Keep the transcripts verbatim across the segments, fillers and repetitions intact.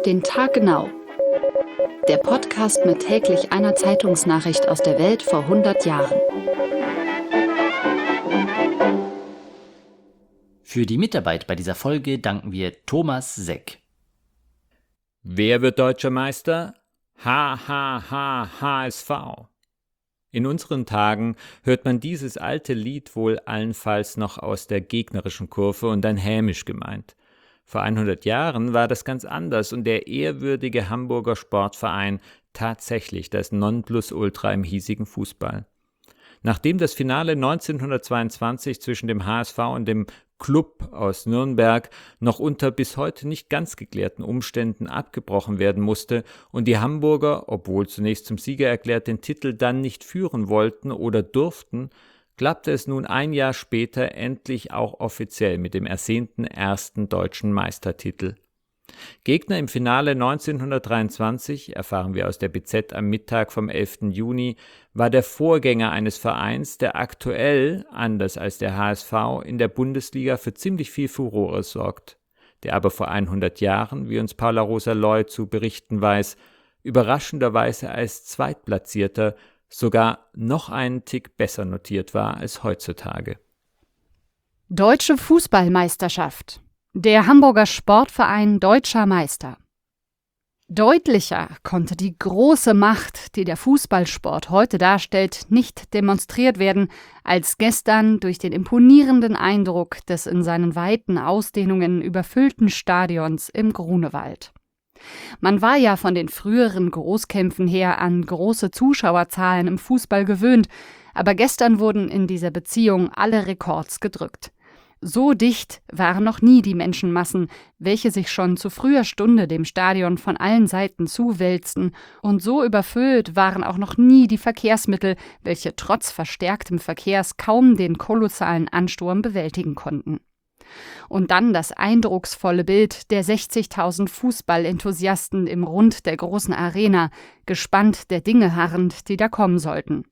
den Tag genau. Der Podcast mit täglich einer Zeitungsnachricht aus der Welt vor hundert Jahren. Für die Mitarbeit bei dieser Folge danken wir Thomas Seck. Wer wird deutscher Meister? H H H H S V. In unseren Tagen hört man dieses alte Lied wohl allenfalls noch aus der gegnerischen Kurve und dann hämisch gemeint. Vor hundert Jahren war das ganz anders und der ehrwürdige Hamburger Sportverein tatsächlich das Nonplusultra im hiesigen Fußball. Nachdem das Finale neunzehnhundertzweiundzwanzig zwischen dem H S V und dem Club aus Nürnberg noch unter bis heute nicht ganz geklärten Umständen abgebrochen werden musste und die Hamburger, obwohl zunächst zum Sieger erklärt, den Titel dann nicht führen wollten oder durften, klappte es nun ein Jahr später endlich auch offiziell mit dem ersehnten ersten deutschen Meistertitel. Gegner im Finale neunzehnhundertdreiundzwanzig, erfahren wir aus der B Z am Mittag vom elften Juni, war der Vorgänger eines Vereins, der aktuell, anders als der H S V, in der Bundesliga für ziemlich viel Furore sorgt, der aber vor hundert Jahren, wie uns Paula Rosa Loy zu berichten weiß, überraschenderweise als Zweitplatzierter sogar noch einen Tick besser notiert war als heutzutage. Deutsche Fußballmeisterschaft. Der Hamburger Sportverein Deutscher Meister. Deutlicher konnte die große Macht, die der Fußballsport heute darstellt, nicht demonstriert werden, als gestern durch den imponierenden Eindruck des in seinen weiten Ausdehnungen überfüllten Stadions im Grunewald. Man war ja von den früheren Großkämpfen her an große Zuschauerzahlen im Fußball gewöhnt, aber gestern wurden in dieser Beziehung alle Rekords gedrückt. So dicht waren noch nie die Menschenmassen, welche sich schon zu früher Stunde dem Stadion von allen Seiten zuwälzten, und so überfüllt waren auch noch nie die Verkehrsmittel, welche trotz verstärktem Verkehrs kaum den kolossalen Ansturm bewältigen konnten. Und dann das eindrucksvolle Bild der sechzigtausend Fußballenthusiasten im Rund der großen Arena, gespannt der Dinge harrend, die da kommen sollten.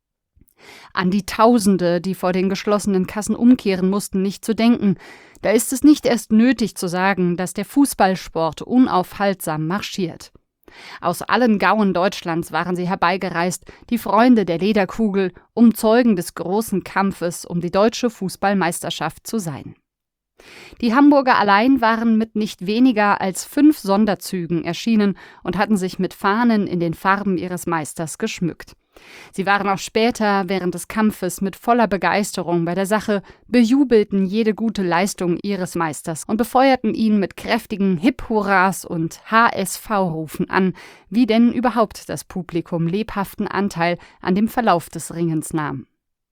An die Tausende, die vor den geschlossenen Kassen umkehren mussten, nicht zu denken. Da ist es nicht erst nötig zu sagen, dass der Fußballsport unaufhaltsam marschiert. Aus allen Gauen Deutschlands waren sie herbeigereist, die Freunde der Lederkugel, um Zeugen des großen Kampfes um die deutsche Fußballmeisterschaft zu sein. Die Hamburger allein waren mit nicht weniger als fünf Sonderzügen erschienen und hatten sich mit Fahnen in den Farben ihres Meisters geschmückt. Sie waren auch später während des Kampfes mit voller Begeisterung bei der Sache, bejubelten jede gute Leistung ihres Meisters und befeuerten ihn mit kräftigen Hip-Hurras und H S V-Rufen an, wie denn überhaupt das Publikum lebhaften Anteil an dem Verlauf des Ringens nahm.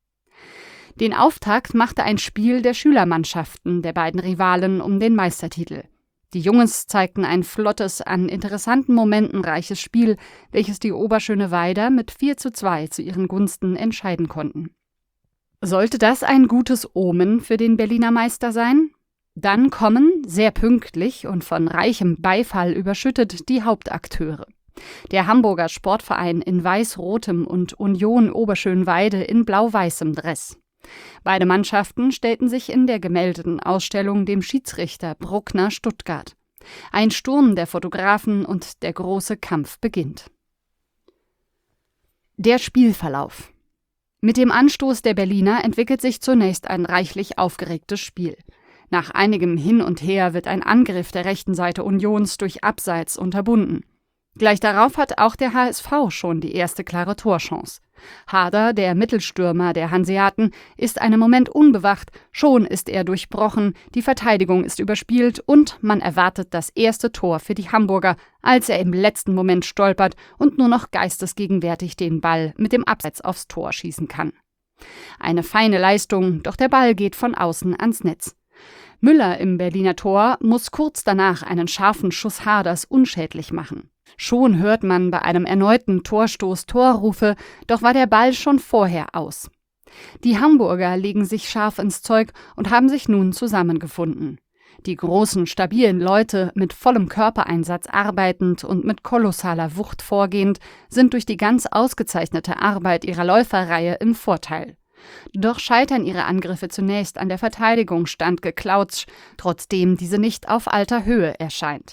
Den Auftakt machte ein Spiel der Schülermannschaften der beiden Rivalen um den Meistertitel. Die Jungs zeigten ein flottes, an interessanten Momenten reiches Spiel, welches die Oberschöneweider mit vier zu zwei zu ihren Gunsten entscheiden konnten. Sollte das ein gutes Omen für den Berliner Meister sein? Dann kommen, sehr pünktlich und von reichem Beifall überschüttet, die Hauptakteure. Der Hamburger Sportverein in weiß-rotem und Union Oberschönweide in blau-weißem Dress. Beide Mannschaften stellten sich in der gemeldeten Ausstellung dem Schiedsrichter Bruckner Stuttgart. Ein Sturm der Fotografen und der große Kampf beginnt. Der Spielverlauf. Mit dem Anstoß der Berliner entwickelt sich zunächst ein reichlich aufgeregtes Spiel. Nach einigem Hin und Her wird ein Angriff der rechten Seite Unions durch Abseits unterbunden. Gleich darauf hat auch der H S V schon die erste klare Torchance. Harder, der Mittelstürmer der Hanseaten, ist einen Moment unbewacht, schon ist er durchbrochen, die Verteidigung ist überspielt und man erwartet das erste Tor für die Hamburger, als er im letzten Moment stolpert und nur noch geistesgegenwärtig den Ball mit dem Abseits aufs Tor schießen kann. Eine feine Leistung, doch der Ball geht von außen ans Netz. Müller im Berliner Tor muss kurz danach einen scharfen Schuss Harders unschädlich machen. Schon hört man bei einem erneuten Torstoß Torrufe, doch war der Ball schon vorher aus. Die Hamburger legen sich scharf ins Zeug und haben sich nun zusammengefunden. Die großen, stabilen Leute, mit vollem Körpereinsatz arbeitend und mit kolossaler Wucht vorgehend, sind durch die ganz ausgezeichnete Arbeit ihrer Läuferreihe im Vorteil. Doch scheitern ihre Angriffe zunächst an der Verteidigung standgeklautsch, trotzdem diese nicht auf alter Höhe erscheint.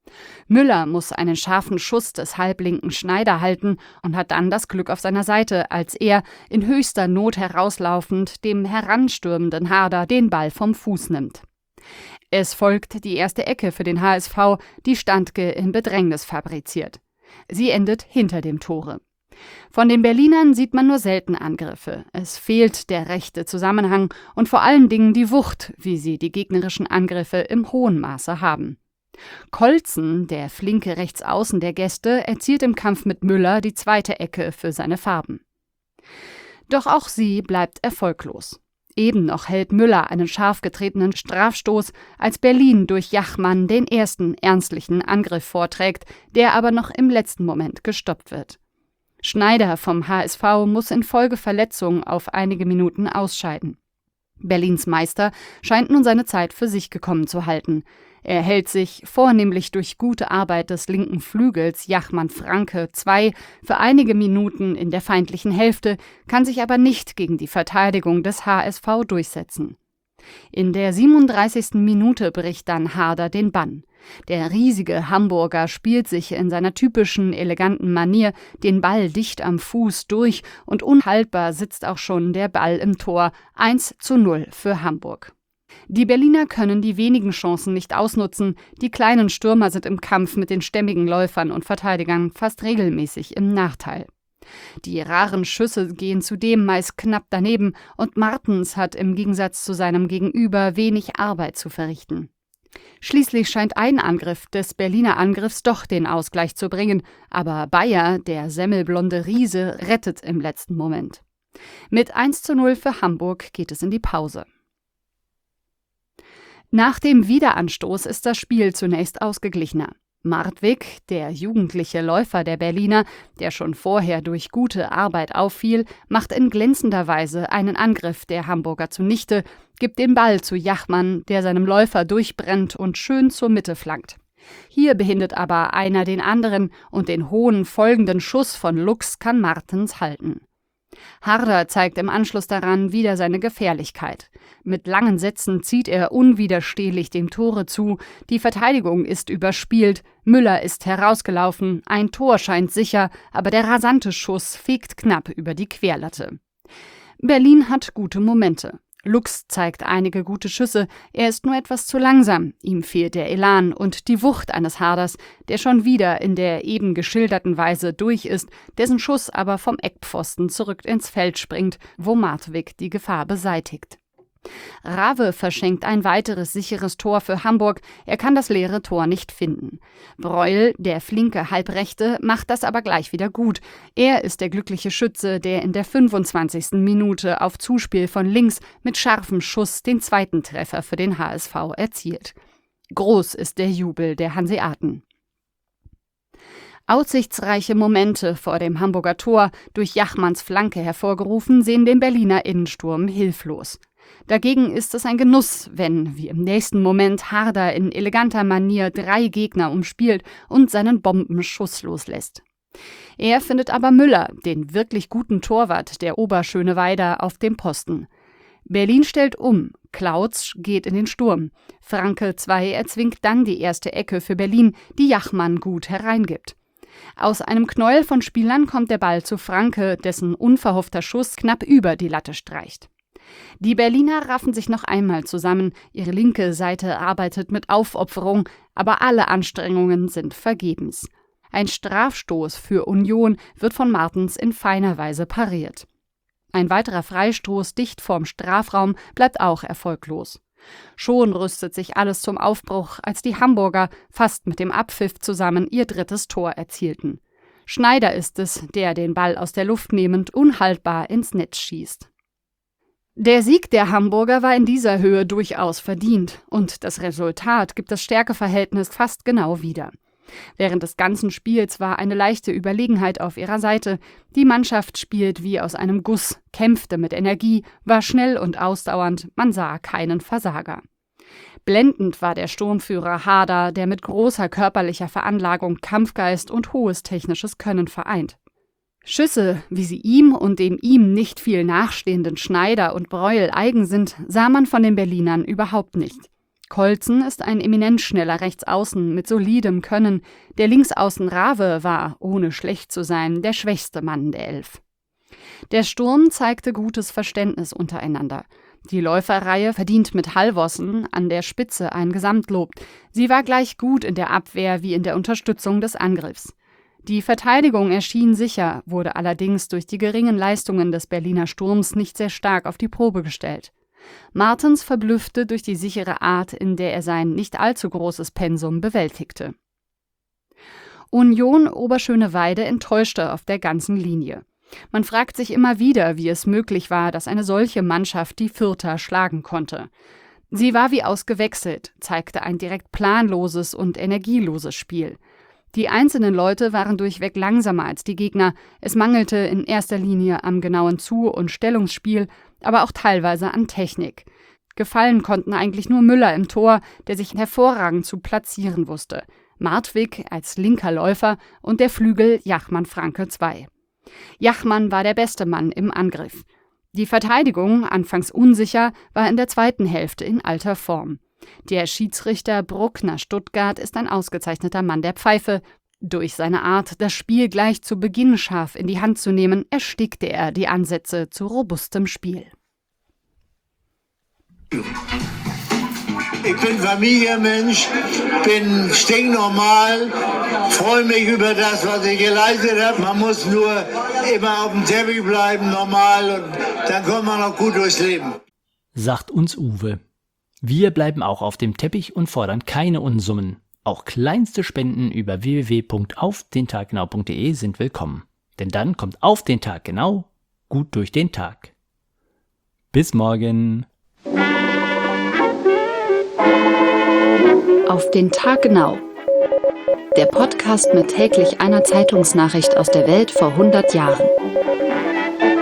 Müller muss einen scharfen Schuss des halblinken Schneider halten und hat dann das Glück auf seiner Seite, als er, in höchster Not herauslaufend, dem heranstürmenden Harder den Ball vom Fuß nimmt. Es folgt die erste Ecke für den H S V, die Standke in Bedrängnis fabriziert. Sie endet hinter dem Tore. Von den Berlinern sieht man nur selten Angriffe. Es fehlt der rechte Zusammenhang und vor allen Dingen die Wucht, wie sie die gegnerischen Angriffe im hohen Maße haben. Kolzen, der flinke Rechtsaußen der Gäste, erzielt im Kampf mit Müller die zweite Ecke für seine Farben. Doch auch sie bleibt erfolglos. Eben noch hält Müller einen scharf getretenen Strafstoß, als Berlin durch Jachmann den ersten ernstlichen Angriff vorträgt, der aber noch im letzten Moment gestoppt wird. Schneider vom H S V muss infolge Verletzung auf einige Minuten ausscheiden. Berlins Meister scheint nun seine Zeit für sich gekommen zu halten. Er hält sich, vornehmlich durch gute Arbeit des linken Flügels Jachmann-Franke zwei, für einige Minuten in der feindlichen Hälfte, kann sich aber nicht gegen die Verteidigung des H S V durchsetzen. In der siebenunddreißigsten Minute bricht dann Harder den Bann. Der riesige Hamburger spielt sich in seiner typischen, eleganten Manier den Ball dicht am Fuß durch und unhaltbar sitzt auch schon der Ball im Tor, eins zu null für Hamburg. Die Berliner können die wenigen Chancen nicht ausnutzen, die kleinen Stürmer sind im Kampf mit den stämmigen Läufern und Verteidigern fast regelmäßig im Nachteil. Die raren Schüsse gehen zudem meist knapp daneben und Martens hat im Gegensatz zu seinem Gegenüber wenig Arbeit zu verrichten. Schließlich scheint ein Angriff des Berliner Angriffs doch den Ausgleich zu bringen, aber Bayer, der semmelblonde Riese, rettet im letzten Moment. Mit eins zu null für Hamburg geht es in die Pause. Nach dem Wiederanstoß ist das Spiel zunächst ausgeglichener. Martwig, der jugendliche Läufer der Berliner, der schon vorher durch gute Arbeit auffiel, macht in glänzender Weise einen Angriff der Hamburger zunichte, gibt den Ball zu Jachmann, der seinem Läufer durchbrennt und schön zur Mitte flankt. Hier behindert aber einer den anderen und den hohen folgenden Schuss von Lux kann Martens halten. Harder zeigt im Anschluss daran wieder seine Gefährlichkeit. Mit langen Sätzen zieht er unwiderstehlich dem Tore zu, die Verteidigung ist überspielt, Müller ist herausgelaufen, ein Tor scheint sicher, aber der rasante Schuss fegt knapp über die Querlatte. Berlin hat gute Momente. Lux zeigt einige gute Schüsse, er ist nur etwas zu langsam, ihm fehlt der Elan und die Wucht eines Harders, der schon wieder in der eben geschilderten Weise durch ist, dessen Schuss aber vom Eckpfosten zurück ins Feld springt, wo Martwig die Gefahr beseitigt. Rave verschenkt ein weiteres sicheres Tor für Hamburg, er kann das leere Tor nicht finden. Breuel, der flinke Halbrechte, macht das aber gleich wieder gut. Er ist der glückliche Schütze, der in der fünfundzwanzigsten Minute auf Zuspiel von links mit scharfem Schuss den zweiten Treffer für den H S V erzielt. Groß ist der Jubel der Hanseaten. Aussichtsreiche Momente vor dem Hamburger Tor, durch Jachmanns Flanke hervorgerufen, sehen den Berliner Innensturm hilflos. Dagegen ist es ein Genuss, wenn, wie im nächsten Moment, Harder in eleganter Manier drei Gegner umspielt und seinen Bombenschuss loslässt. Er findet aber Müller, den wirklich guten Torwart der Oberschöneweider, auf dem Posten. Berlin stellt um, Klautz geht in den Sturm. Franke zwei erzwingt dann die erste Ecke für Berlin, die Jachmann gut hereingibt. Aus einem Knäuel von Spielern kommt der Ball zu Franke, dessen unverhoffter Schuss knapp über die Latte streicht. Die Berliner raffen sich noch einmal zusammen, ihre linke Seite arbeitet mit Aufopferung, aber alle Anstrengungen sind vergebens. Ein Strafstoß für Union wird von Martens in feiner Weise pariert. Ein weiterer Freistoß dicht vorm Strafraum bleibt auch erfolglos. Schon rüstet sich alles zum Aufbruch, als die Hamburger fast mit dem Abpfiff zusammen ihr drittes Tor erzielten. Schneider ist es, der den Ball aus der Luft nehmend unhaltbar ins Netz schießt. Der Sieg der Hamburger war in dieser Höhe durchaus verdient und das Resultat gibt das Stärkeverhältnis fast genau wieder. Während des ganzen Spiels war eine leichte Überlegenheit auf ihrer Seite. Die Mannschaft spielt wie aus einem Guss, kämpfte mit Energie, war schnell und ausdauernd, man sah keinen Versager. Blendend war der Sturmführer Harder, der mit großer körperlicher Veranlagung Kampfgeist und hohes technisches Können vereint. Schüsse, wie sie ihm und dem ihm nicht viel nachstehenden Schneider und Breuel eigen sind, sah man von den Berlinern überhaupt nicht. Kolzen ist ein eminent schneller Rechtsaußen mit solidem Können. Der Linksaußen Rave war, ohne schlecht zu sein, der schwächste Mann der Elf. Der Sturm zeigte gutes Verständnis untereinander. Die Läuferreihe verdient mit Halvorsen an der Spitze ein Gesamtlob. Sie war gleich gut in der Abwehr wie in der Unterstützung des Angriffs. Die Verteidigung erschien sicher, wurde allerdings durch die geringen Leistungen des Berliner Sturms nicht sehr stark auf die Probe gestellt. Martens verblüffte durch die sichere Art, in der er sein nicht allzu großes Pensum bewältigte. Union Oberschöneweide enttäuschte auf der ganzen Linie. Man fragt sich immer wieder, wie es möglich war, dass eine solche Mannschaft die Fürther schlagen konnte. Sie war wie ausgewechselt, zeigte ein direkt planloses und energieloses Spiel. Die einzelnen Leute waren durchweg langsamer als die Gegner. Es mangelte in erster Linie am genauen Zu- und Stellungsspiel, aber auch teilweise an Technik. Gefallen konnten eigentlich nur Müller im Tor, der sich hervorragend zu platzieren wusste, Martwig als linker Läufer und der Flügel Jachmann-Franke zwei. Jachmann war der beste Mann im Angriff. Die Verteidigung, anfangs unsicher, war in der zweiten Hälfte in alter Form. Der Schiedsrichter Bruckner-Stuttgart ist ein ausgezeichneter Mann der Pfeife. Durch seine Art, das Spiel gleich zu Beginn scharf in die Hand zu nehmen, erstickte er die Ansätze zu robustem Spiel. Ich bin Familienmensch, bin stinknormal, freue mich über das, was ich geleistet habe. Man muss nur immer auf dem Teppich bleiben, normal, und dann kommt man auch gut durchs Leben. Sagt uns Uwe. Wir bleiben auch auf dem Teppich und fordern keine Unsummen. Auch kleinste Spenden über w w w punkt auf den tag genau punkt de sind willkommen. Denn dann kommt auf den Tag genau gut durch den Tag. Bis morgen. Auf den Tag genau. Der Podcast mit täglich einer Zeitungsnachricht aus der Welt vor hundert Jahren.